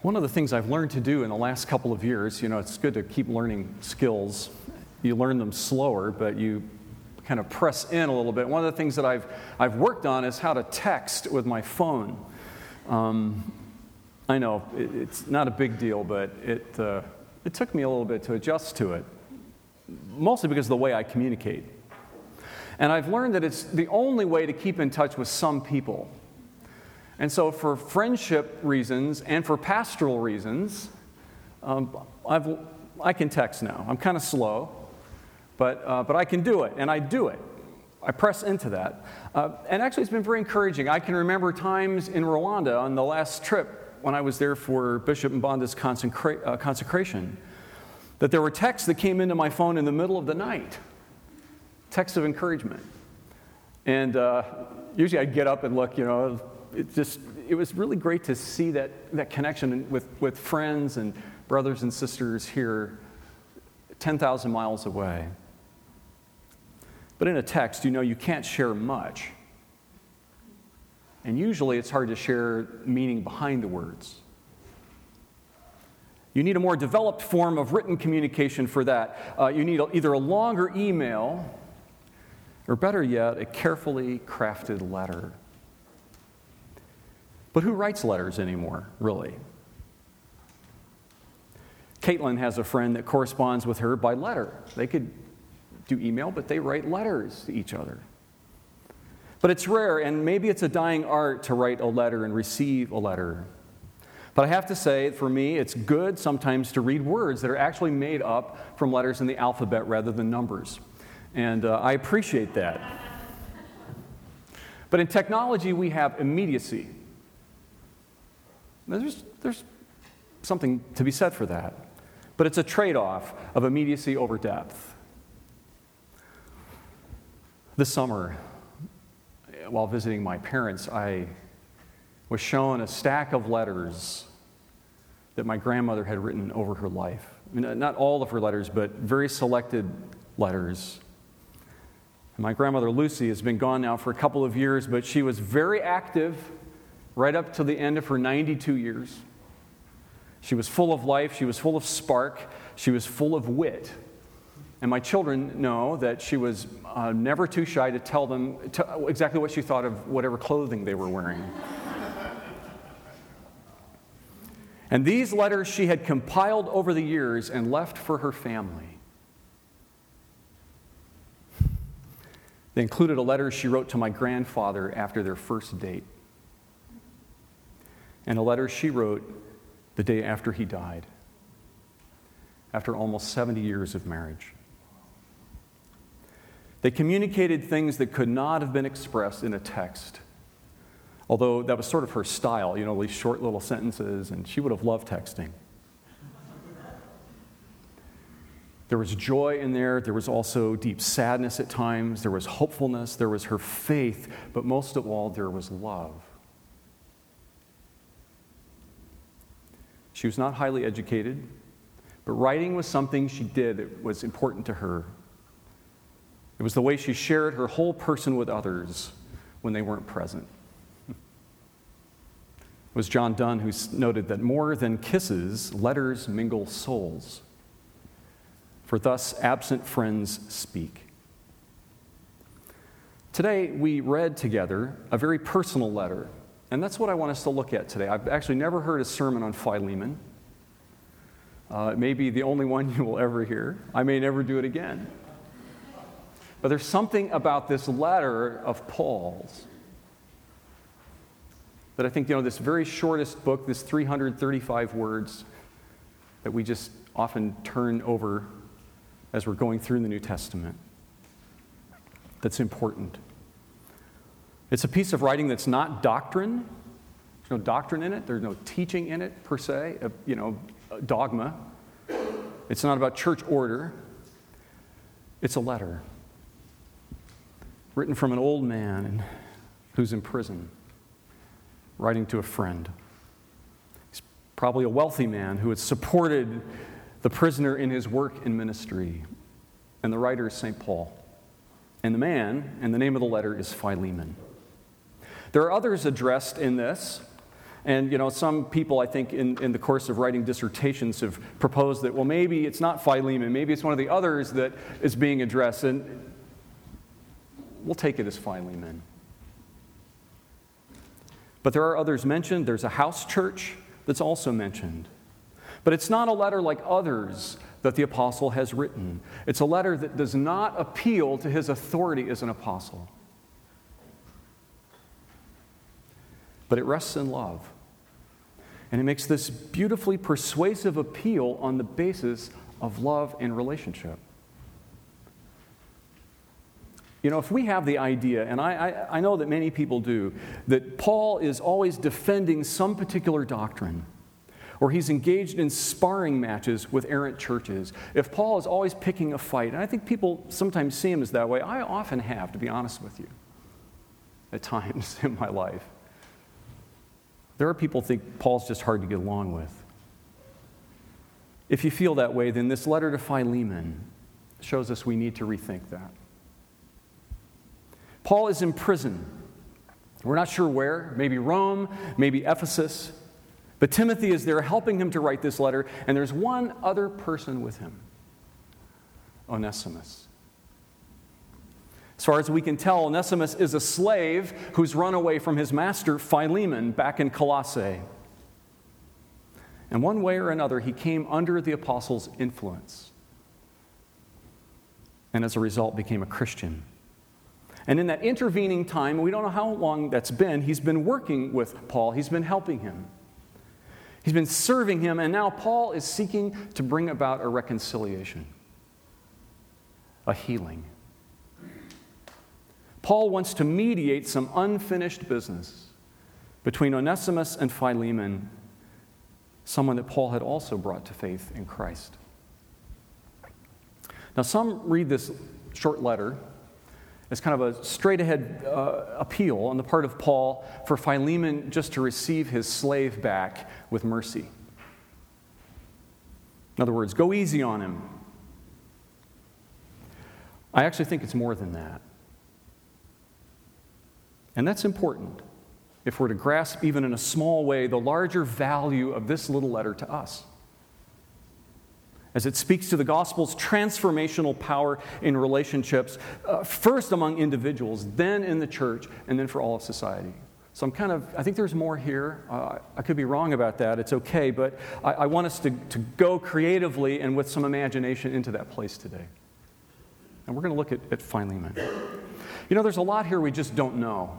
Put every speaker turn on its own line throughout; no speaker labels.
One of the things I've learned to do in the last couple of years, it's good to keep learning skills. You learn them slower, but you kind of press in a little bit. One of the things that I've worked on is how to text with my phone. I know it's not a big deal, but it took me a little bit to adjust to it, mostly because of the way I communicate. And I've learned that it's the only way to keep in touch with some people. And so for friendship reasons and for pastoral reasons, I can text now. I'm kind of slow, but I can do it, and I do it. I press into that. And actually, it's been very encouraging. I can remember times in Rwanda on the last trip when I was there for Bishop Mbanda's consecration, that there were texts that came into my phone in the middle of the night, texts of encouragement. And usually I'd get up and look, it was really great to see that connection with friends and brothers and sisters here 10,000 miles away. But in a text, you can't share much. And usually it's hard to share meaning behind the words. You need a more developed form of written communication for that. You need either a longer email, or better yet, a carefully crafted letter. But who writes letters anymore, really? Caitlin has a friend that corresponds with her by letter. They could do email, but they write letters to each other. But it's rare, and maybe it's a dying art to write a letter and receive a letter. But I have to say, for me, it's good sometimes to read words that are actually made up from letters in the alphabet rather than numbers. And I appreciate that. But in technology, we have immediacy. There's something to be said for that. But it's a trade-off of immediacy over depth. This summer, while visiting my parents, I was shown a stack of letters that my grandmother had written over her life. Not all of her letters, but very selected letters. My grandmother Lucy has been gone now for a couple of years, but she was very active right up to the end of her 92 years. She was full of life, she was full of spark, she was full of wit. And my children know that she was never too shy to tell them exactly what she thought of whatever clothing they were wearing. And these letters she had compiled over the years and left for her family. They included a letter she wrote to my grandfather after their first date, and a letter she wrote the day after he died, after almost 70 years of marriage. They communicated things that could not have been expressed in a text, although that was sort of her style, these short little sentences, and she would have loved texting. There was joy in there. There was also deep sadness at times. There was hopefulness. There was her faith. But most of all, there was love. She was not highly educated, but writing was something she did that was important to her. It was the way she shared her whole person with others when they weren't present. It was John Donne who noted that more than kisses, letters mingle souls. For thus absent friends speak. Today, we read together a very personal letter, and that's what I want us to look at today. I've actually never heard a sermon on Philemon. It may be the only one you will ever hear. I may never do it again. But there's something about this letter of Paul's that I think, this very shortest book, this 335 words that we just often turn over as we're going through the New Testament, that's important. It's a piece of writing that's not doctrine. There's no doctrine in it. There's no teaching in it, per se, dogma. It's not about church order. It's a letter written from an old man who's in prison, writing to a friend. He's probably a wealthy man who had supported the prisoner in his work and ministry. And the writer is St. Paul. And the man, and the name of the letter is Philemon. There are others addressed in this, And, some people, I think, in the course of writing dissertations have proposed that, well, maybe it's not Philemon, maybe it's one of the others that is being addressed, and we'll take it as Philemon. But there are others mentioned. There's a house church that's also mentioned. But it's not a letter like others that the apostle has written. It's a letter that does not appeal to his authority as an apostle. But it rests in love. And it makes this beautifully persuasive appeal on the basis of love and relationship. If we have the idea, and I know that many people do, that Paul is always defending some particular doctrine, or he's engaged in sparring matches with errant churches, if Paul is always picking a fight, and I think people sometimes see him as that way, I often have, to be honest with you, at times in my life. There are people who think Paul's just hard to get along with. If you feel that way, then this letter to Philemon shows us we need to rethink that. Paul is in prison. We're not sure where, maybe Rome, maybe Ephesus. But Timothy is there helping him to write this letter, and there's one other person with him, Onesimus. As far as we can tell, Onesimus is a slave who's run away from his master, Philemon, back in Colossae. And one way or another, he came under the apostles' influence, and as a result became a Christian. And in that intervening time, we don't know how long that's been, he's been working with Paul, he's been helping him. He's been serving him, and now Paul is seeking to bring about a reconciliation, a healing. Paul wants to mediate some unfinished business between Onesimus and Philemon, someone that Paul had also brought to faith in Christ. Now, some read this short letter as kind of a straight-ahead appeal on the part of Paul for Philemon just to receive his slave back with mercy. In other words, go easy on him. I actually think it's more than that. And that's important if we're to grasp, even in a small way, the larger value of this little letter to us, as it speaks to the gospel's transformational power in relationships, first among individuals, then in the church, and then for all of society. So I think there's more here. I could be wrong about that. It's okay, but I want us to go creatively and with some imagination into that place today. And we're going to look at Philemon. There's a lot here we just don't know.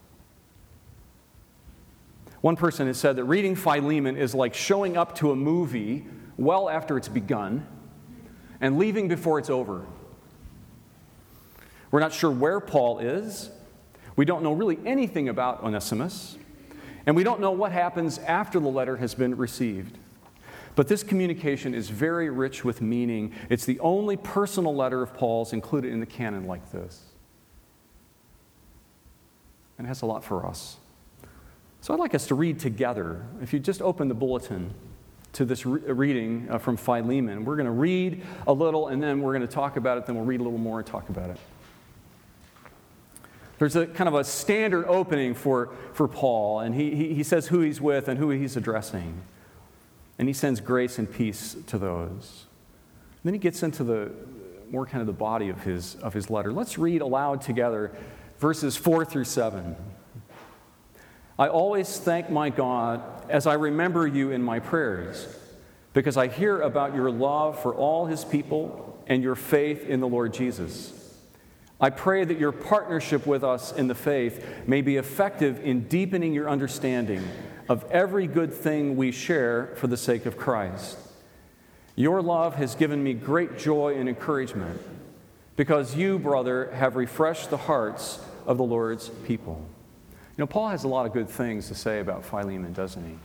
One person has said that reading Philemon is like showing up to a movie well after it's begun and leaving before it's over. We're not sure where Paul is. We don't know really anything about Onesimus. And we don't know what happens after the letter has been received. But this communication is very rich with meaning. It's the only personal letter of Paul's included in the canon like this. And it has a lot for us. So I'd like us to read together. If you just open the bulletin to this reading from Philemon, we're going to read a little, and then we're going to talk about it, then we'll read a little more and talk about it. There's a kind of a standard opening for Paul, and he says who he's with and who he's addressing. And he sends grace and peace to those. And then he gets into the more kind of the body of his letter. Let's read aloud together verses 4 through 7. I always thank my God as I remember you in my prayers, because I hear about your love for all his people and your faith in the Lord Jesus. I pray that your partnership with us in the faith may be effective in deepening your understanding of every good thing we share for the sake of Christ. Your love has given me great joy and encouragement, because you, brother, have refreshed the hearts of the Lord's people. Paul has a lot of good things to say about Philemon, doesn't he?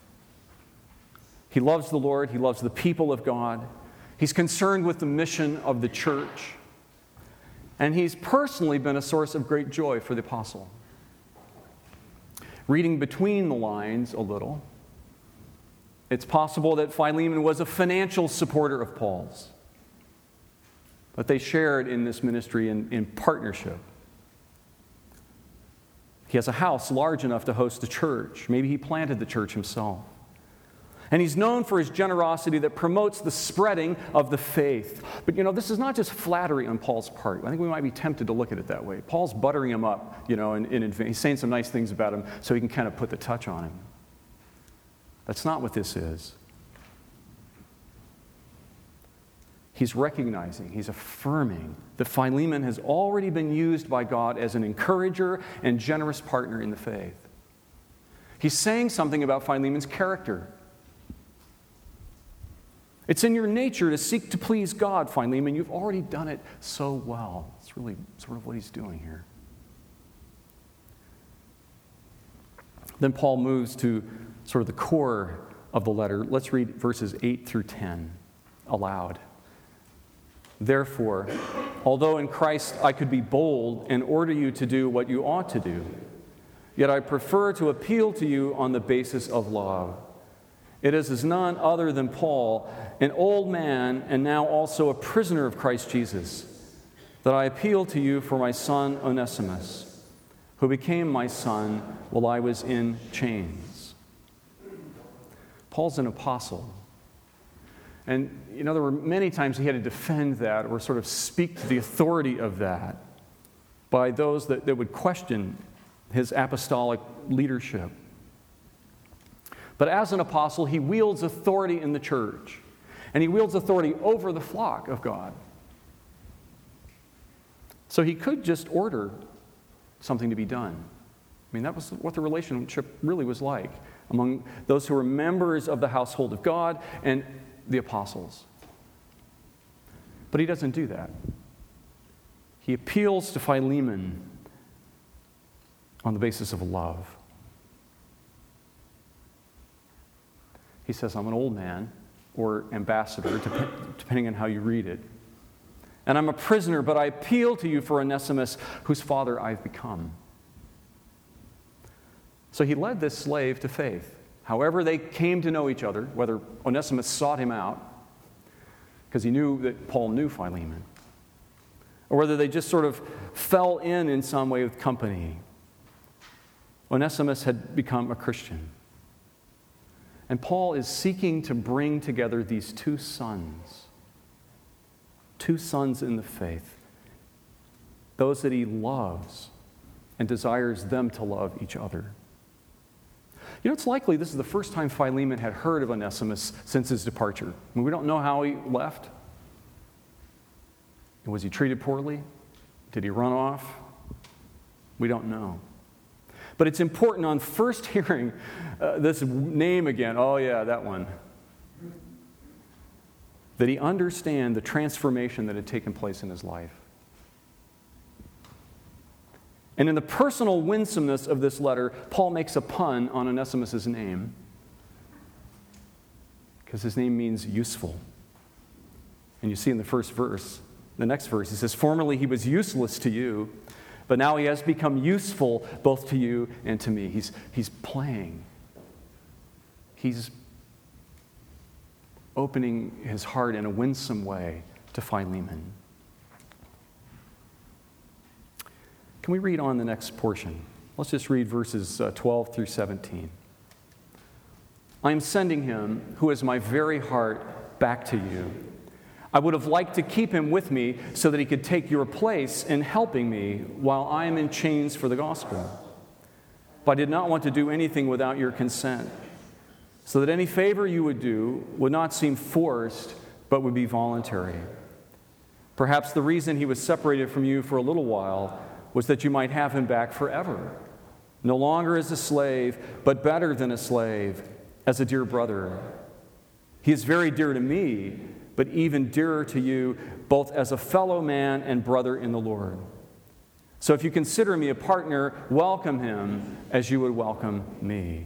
He loves the Lord. He loves the people of God. He's concerned with the mission of the church. And he's personally been a source of great joy for the apostle. Reading between the lines a little, it's possible that Philemon was a financial supporter of Paul's. But they shared in this ministry in partnership. He has a house large enough to host a church. Maybe he planted the church himself. And he's known for his generosity that promotes the spreading of the faith. But this is not just flattery on Paul's part. I think we might be tempted to look at it that way. Paul's buttering him up, in advance. He's saying some nice things about him so he can kind of put the touch on him. That's not what this is. He's recognizing, he's affirming that Philemon has already been used by God as an encourager and generous partner in the faith. He's saying something about Philemon's character. It's in your nature to seek to please God, Philemon. You've already done it so well. It's really sort of what he's doing here. Then Paul moves to sort of the core of the letter. Let's read verses 8 through 10 aloud. Therefore, although in Christ I could be bold and order you to do what you ought to do, yet I prefer to appeal to you on the basis of love. It is none other than Paul, an old man and now also a prisoner of Christ Jesus, that I appeal to you for my son Onesimus, who became my son while I was in chains. Paul's an apostle. And, there were many times he had to defend that or sort of speak to the authority of that by those that would question his apostolic leadership. But as an apostle, he wields authority in the church. And he wields authority over the flock of God. So he could just order something to be done. I mean, that was what the relationship really was like among those who were members of the household of God and the apostles. But he doesn't do that. He appeals to Philemon on the basis of love. He says, I'm an old man, or ambassador, depending on how you read it. And I'm a prisoner, but I appeal to you for Onesimus, whose father I've become. So he led this slave to faith. However they came to know each other, whether Onesimus sought him out, because he knew that Paul knew Philemon, or whether they just sort of fell in some way with company, Onesimus had become a Christian. And Paul is seeking to bring together these two sons in the faith, those that he loves and desires them to love each other. It's likely this is the first time Philemon had heard of Onesimus since his departure. I mean, we don't know how he left. Was he treated poorly? Did he run off? We don't know. But it's important on first hearing this name again, oh yeah, that one, that he understand the transformation that had taken place in his life. And in the personal winsomeness of this letter, Paul makes a pun on Onesimus' name, because his name means useful. And you see in the next verse, he says, formerly he was useless to you, but now he has become useful both to you and to me. He's playing. He's opening his heart in a winsome way to Philemon. Can we read on the next portion? Let's just read verses 12 through 17. I am sending him, who is my very heart, back to you. I would have liked to keep him with me so that he could take your place in helping me while I am in chains for the gospel. But I did not want to do anything without your consent, so that any favor you would do would not seem forced, but would be voluntary. Perhaps the reason he was separated from you for a little while was that you might have him back forever, no longer as a slave, but better than a slave, as a dear brother. He is very dear to me, but even dearer to you, both as a fellow man and brother in the Lord. So if you consider me a partner, welcome him as you would welcome me.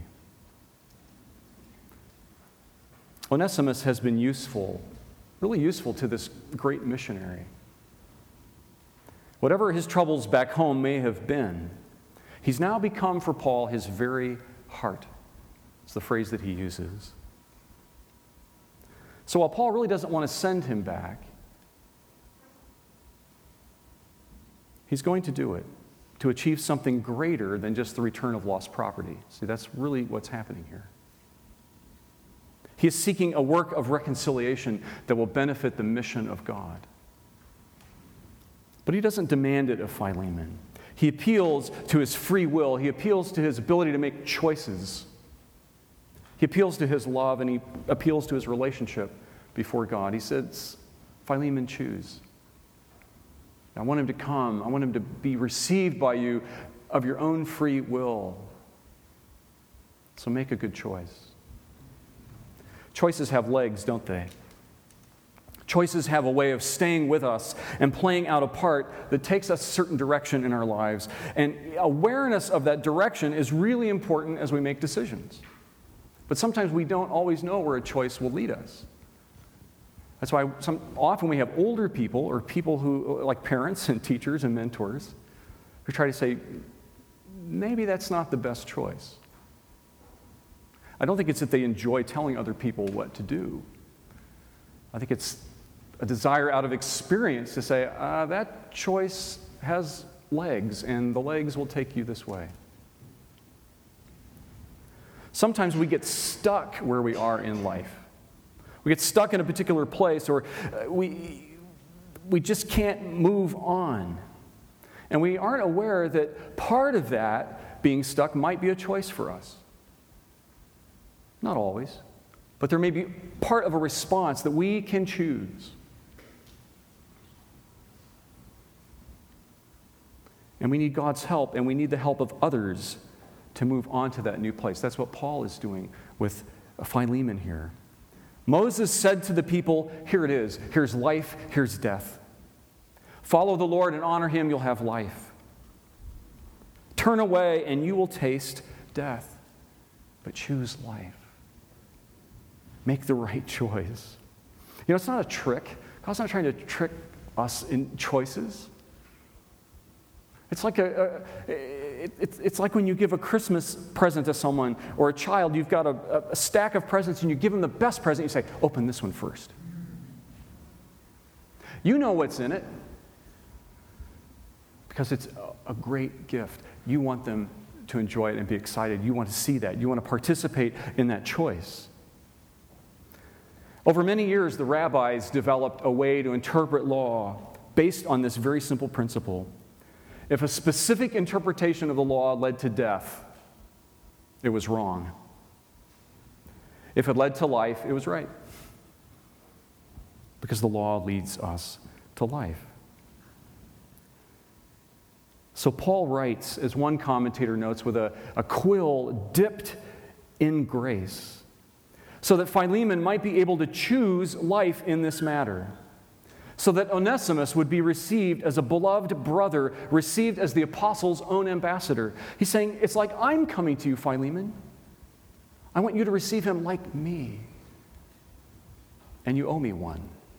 Onesimus has been useful, really useful to this great missionary. Whatever his troubles back home may have been, he's now become for Paul his very heart. It's the phrase that he uses. So while Paul really doesn't want to send him back, he's going to do it to achieve something greater than just the return of lost property. See, that's really what's happening here. He is seeking a work of reconciliation that will benefit the mission of God. But he doesn't demand it of Philemon. He appeals to his free will. He appeals to his ability to make choices. He appeals to his love, and he appeals to his relationship before God. He says, Philemon, choose. I want him to come. I want him to be received by you of your own free will. So make a good choice. Choices have legs, don't they? Choices have a way of staying with us and playing out a part that takes us a certain direction in our lives. And awareness of that direction is really important as we make decisions. But sometimes we don't always know where a choice will lead us. That's why often we have older people or people who, like parents and teachers and mentors, who try to say, maybe that's not the best choice. I don't think it's that they enjoy telling other people what to do. I think it's a desire out of experience to say, that choice has legs, and the legs will take you this way. Sometimes we get stuck where we are in life. We get stuck in a particular place, or we just can't move on. And we aren't aware that part of that being stuck might be a choice for us. Not always, but there may be part of a response that we can choose. And we need God's help, and we need the help of others to move on to that new place. That's what Paul is doing with Philemon here. Moses said to the people, here it is. Here's life, here's death. Follow the Lord and honor him, you'll have life. Turn away and you will taste death. But choose life. Make the right choice. You know, it's not a trick. God's not trying to trick us in choices. It's like it's like when you give a Christmas present to someone or a child. You've got a stack of presents and you give them the best present. You say, open this one first. You know what's in it because it's a great gift. You want them to enjoy it and be excited. You want to see that. You want to participate in that choice. Over many years, the rabbis developed a way to interpret law based on this very simple principle. If a specific interpretation of the law led to death, it was wrong. If it led to life, it was right. Because the law leads us to life. So Paul writes, as one commentator notes, with a quill dipped in grace, so that Philemon might be able to choose life in this matter, so that Onesimus would be received as a beloved brother, received as the apostle's own ambassador. He's saying, it's like I'm coming to you, Philemon. I want you to receive him like me. And you owe me one.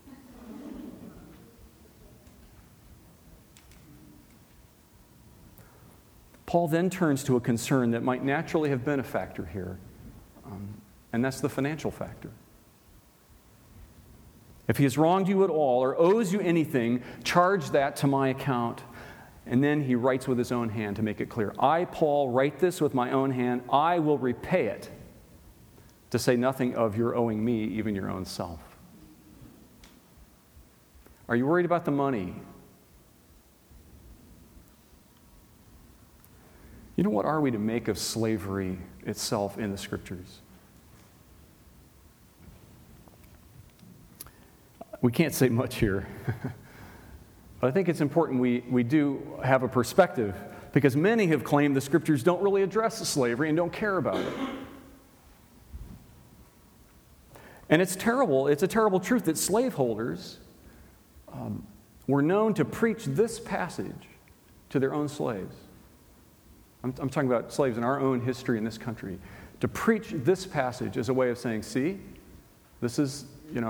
Paul then turns to a concern that might naturally have been a factor here, and that's the financial factor. If he has wronged you at all or owes you anything, charge that to my account. And then he writes with his own hand to make it clear. I, Paul, write this with my own hand. I will repay it, to say nothing of your owing me, even your own self. Are you worried about the money? You know, what are we to make of slavery itself in the Scriptures? We can't say much here. But I think it's important we do have a perspective, because many have claimed the Scriptures don't really address slavery and don't care about it. And it's terrible. It's a terrible truth that slaveholders were known to preach this passage to their own slaves. I'm talking about slaves in our own history in this country. To preach this passage as a way of saying, see, this is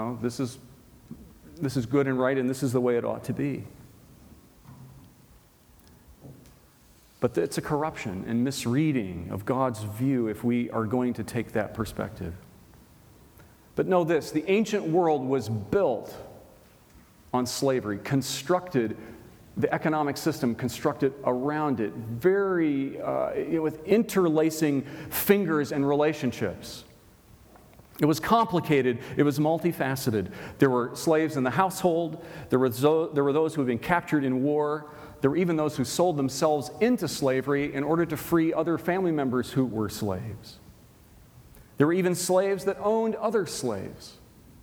good and right, and this is the way it ought to be. But it's a corruption and misreading of God's view if we are going to take that perspective. But know this, the ancient world was built on slavery, constructed the economic system constructed around it, very, with interlacing fingers and relationships. It was complicated. It was multifaceted. There were slaves in the household. There were those who had been captured in war. There were even those who sold themselves into slavery in order to free other family members who were slaves. There were even slaves that owned other slaves.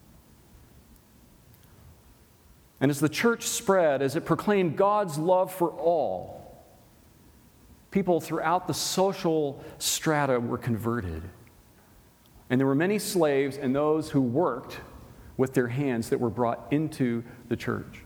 And as the church spread, as it proclaimed God's love for all, people throughout the social strata were converted. And there were many slaves and those who worked with their hands that were brought into the church.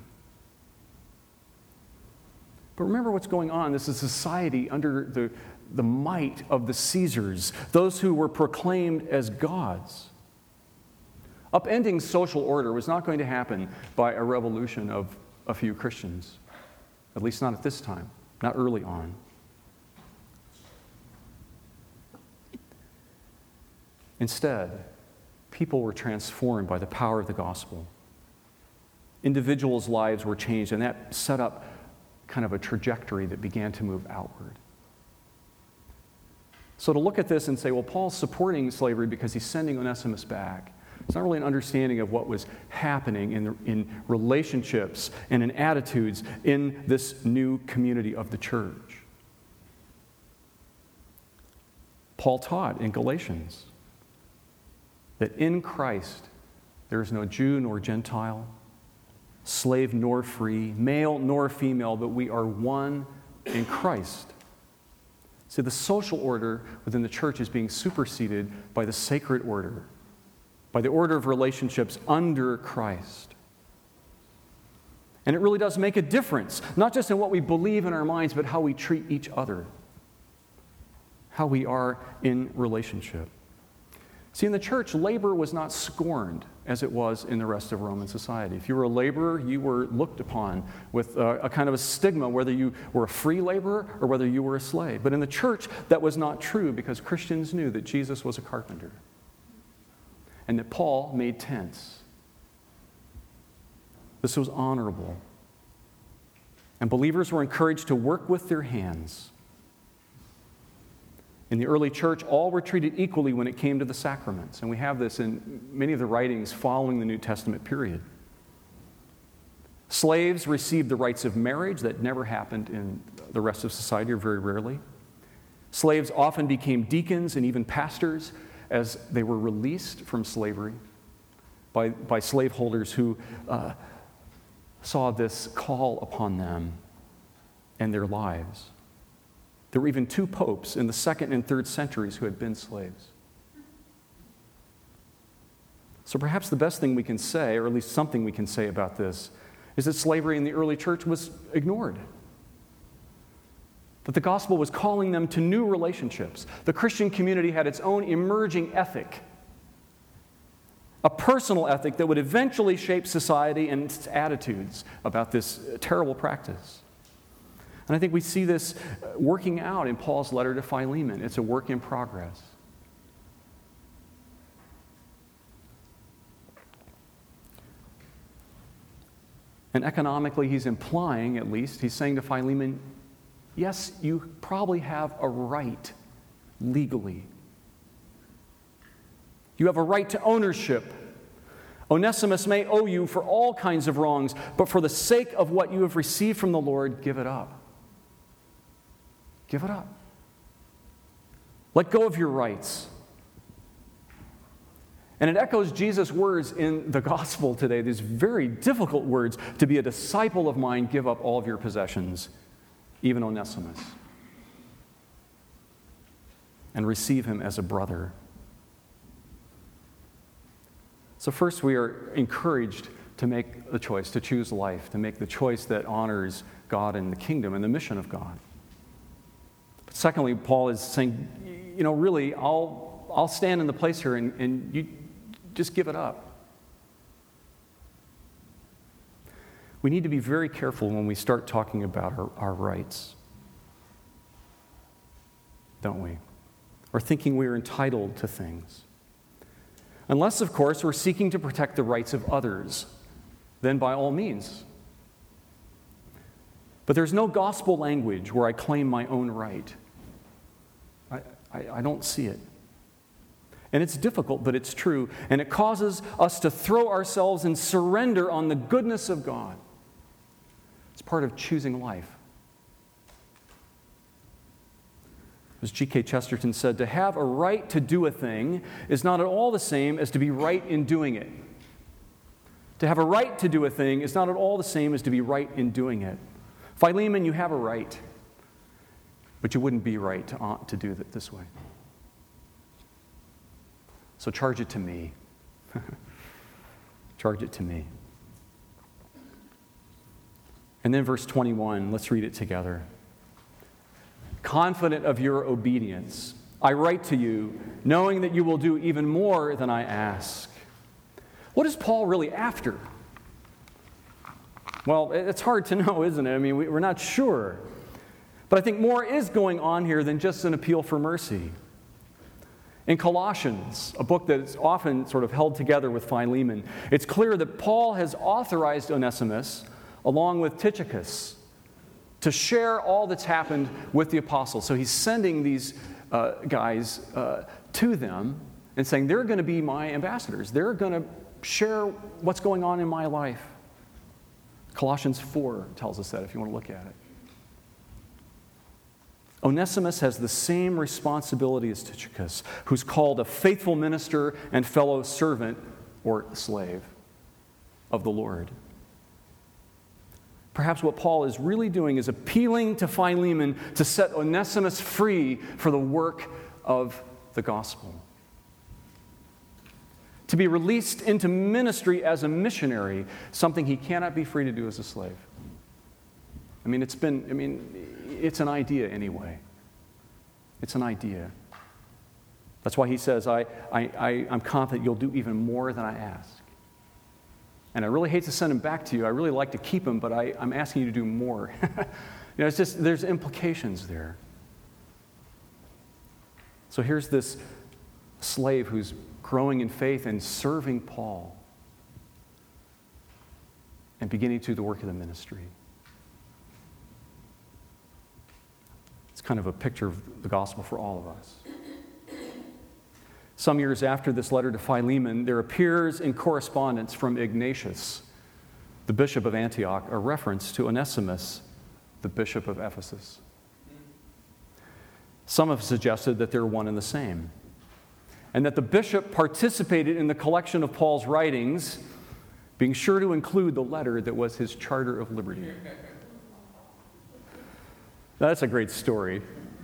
But remember what's going on. This is a society under the might of the Caesars, those who were proclaimed as gods. Upending social order was not going to happen by a revolution of a few Christians, at least not at this time, not early on. Instead, people were transformed by the power of the gospel. Individuals' lives were changed, and that set up kind of a trajectory that began to move outward. So to look at this and say, well, Paul's supporting slavery because he's sending Onesimus back, it's not really an understanding of what was happening in relationships and in attitudes in this new community of the church. Paul taught in Galatians that in Christ there is no Jew nor Gentile, slave nor free, male nor female, but we are one in Christ. See, the social order within the church is being superseded by the sacred order, by the order of relationships under Christ. And it really does make a difference, not just in what we believe in our minds, but how we treat each other, how we are in relationship. See, in the church, labor was not scorned as it was in the rest of Roman society. If you were a laborer, you were looked upon with a kind of a stigma, whether you were a free laborer or whether you were a slave. But in the church, that was not true because Christians knew that Jesus was a carpenter and that Paul made tents. This was honorable. And believers were encouraged to work with their hands. In the early church, all were treated equally when it came to the sacraments. And we have this in many of the writings following the New Testament period. Slaves received the rites of marriage that never happened in the rest of society, or very rarely. Slaves often became deacons and even pastors as they were released from slavery by slaveholders who saw this call upon them and their lives. There were even 2 popes in the 2nd and 3rd centuries who had been slaves. So perhaps the best thing we can say, or at least something we can say about this, is that slavery in the early church was ignored. That the gospel was calling them to new relationships. The Christian community had its own emerging ethic, a personal ethic that would eventually shape society and its attitudes about this terrible practice. And I think we see this working out in Paul's letter to Philemon. It's a work in progress. And economically, he's implying, at least, he's saying to Philemon, yes, you probably have a right legally. You have a right to ownership. Onesimus may owe you for all kinds of wrongs, but for the sake of what you have received from the Lord, give it up. Give it up. Let go of your rights. And it echoes Jesus' words in the gospel today, these very difficult words: to be a disciple of mine, give up all of your possessions, even Onesimus, and receive him as a brother. So first, we are encouraged to make the choice, to choose life, to make the choice that honors God and the kingdom and the mission of God. But secondly, Paul is saying, really, I'll stand in the place here and you just give it up. We need to be very careful when we start talking about our rights, don't we? Or thinking we're entitled to things. Unless, of course, we're seeking to protect the rights of others, then by all means. But there's no gospel language where I claim my own right. I don't see it. And it's difficult, but it's true. And it causes us to throw ourselves and surrender on the goodness of God. It's part of choosing life. As G.K. Chesterton said, to have a right to do a thing is not at all the same as to be right in doing it. To have a right to do a thing is not at all the same as to be right in doing it. Philemon, you have a right, but you wouldn't be right to do it this way. So charge it to me. Charge it to me. And then verse 21, let's read it together. Confident of your obedience, I write to you, knowing that you will do even more than I ask. What is Paul really after? Well, it's hard to know, isn't it? I mean, we're not sure. But I think more is going on here than just an appeal for mercy. In Colossians, a book that is often sort of held together with Philemon, it's clear that Paul has authorized Onesimus, along with Tychicus, to share all that's happened with the apostles. So he's sending these guys to them and saying, they're going to be my ambassadors. They're going to share what's going on in my life. Colossians 4 tells us that, if you want to look at it. Onesimus has the same responsibility as Tychicus, who's called a faithful minister and fellow servant or slave of the Lord. Perhaps what Paul is really doing is appealing to Philemon to set Onesimus free for the work of the gospel. To be released into ministry as a missionary, something he cannot be free to do as a slave. It's an idea anyway. It's an idea. That's why he says, I'm confident you'll do even more than I ask. And I really hate to send him back to you. I really like to keep him, but I'm asking you to do more. It's just, there's implications there. So here's this slave who's growing in faith and serving Paul and beginning to do the work of the ministry. It's kind of a picture of the gospel for all of us. Some years after this letter to Philemon, there appears in correspondence from Ignatius, the bishop of Antioch, a reference to Onesimus, the bishop of Ephesus. Some have suggested that they're one and the same, and that the bishop participated in the collection of Paul's writings, being sure to include the letter that was his charter of liberty. Now, that's a great story.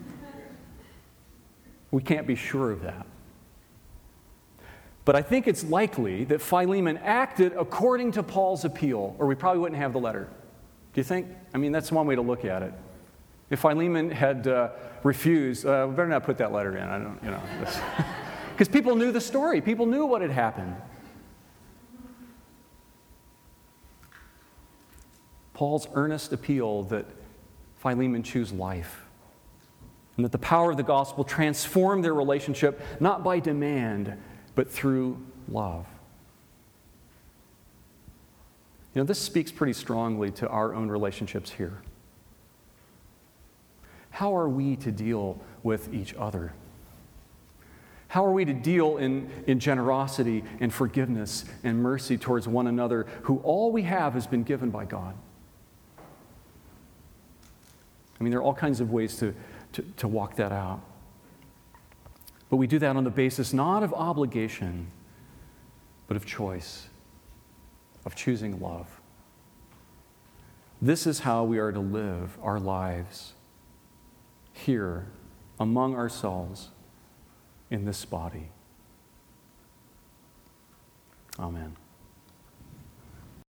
We can't be sure of that. But I think it's likely that Philemon acted according to Paul's appeal, or we probably wouldn't have the letter. Do you think? That's one way to look at it. If Philemon had refused, we better not put that letter in. Because people knew the story. People knew what had happened. Paul's earnest appeal that Philemon choose life, and that the power of the gospel transform their relationship, not by demand, but through love. This speaks pretty strongly to our own relationships here. How are we to deal with each other? How are we to deal in generosity and forgiveness and mercy towards one another, who all we have has been given by God? There are all kinds of ways to walk that out. But we do that on the basis not of obligation, but of choice, of choosing love. This is how we are to live our lives here among ourselves in this body. Amen.